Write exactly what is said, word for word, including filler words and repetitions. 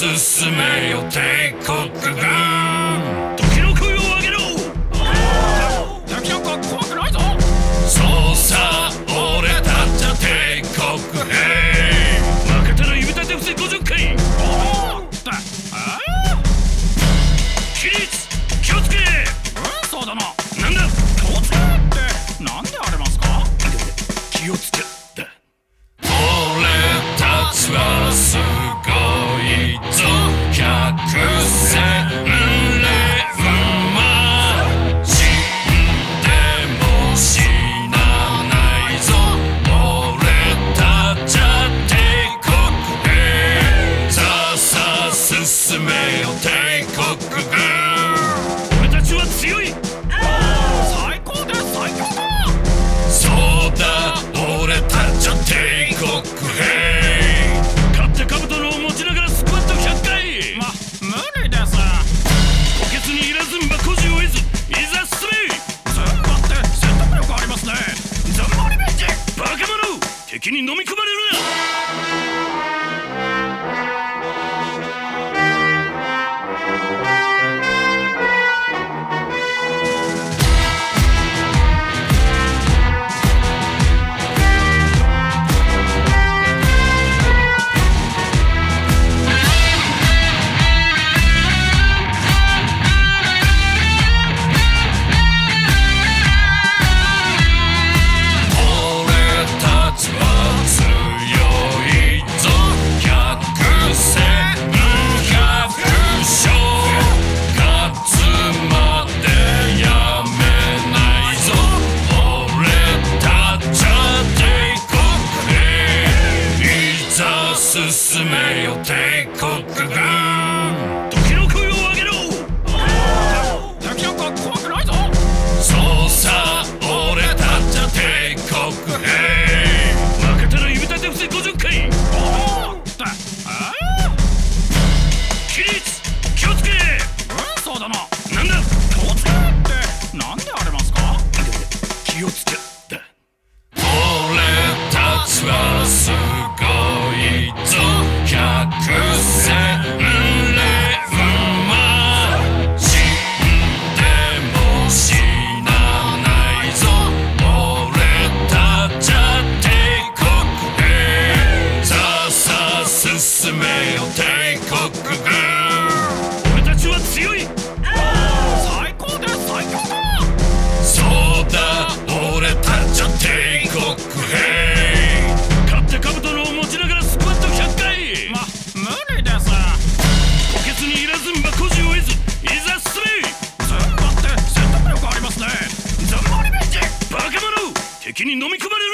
進めよ帝国軍。時の声を上げろ。 敵なんか怖くないぞ。 そうさ、俺たちは帝国兵。負けたら指立て伏せごじゅっかい。起立、気をつけ。 うん、そうだな。 なんだ、 気をつけってなんでありますか。 気をつけだ。俺たちはすごいぞ。百戦錬磨。死んでも死なないぞ。俺たちは帝国兵。さあさあ進めよ帝国軍。俺たちは強い。 最高で最強だ。 そうだ、俺たちは帝国兵。勝って兜のを持ちながらスクワットひゃっかい。 ま、無理です。 補欠にいらずんば孤児を得ず、いざ進め。 ズンバって説得力ありますね。ズンバリベンジ。 バカ者、敵に飲み込まれるな。進めよ帝国軍。時の声を上げろ。 敵なんか怖くないぞ。 そうさ、俺たちは帝国兵。負けたら指立て伏せごじゅっかい。起立、気をつけ。 うん、そうだな。 なんだ、 気をつけってなんでありますか。 気をつけだ。俺たちはすごいぞ。百戦錬磨。死んでも死なないぞ。俺たちは帝国兵。さあさあ進めよ帝国軍。俺たちは強い。 最高で最強だ。 そうだ、俺たちは帝国兵。勝って兜のを持ちながらスクワットひゃっかい。 ま、無理です。 補欠にいらずんば孤児を得ず、いざ進め。 ズンバって説得力ありますね。ズンバリベンジ。 バカ者、敵に飲み込まれる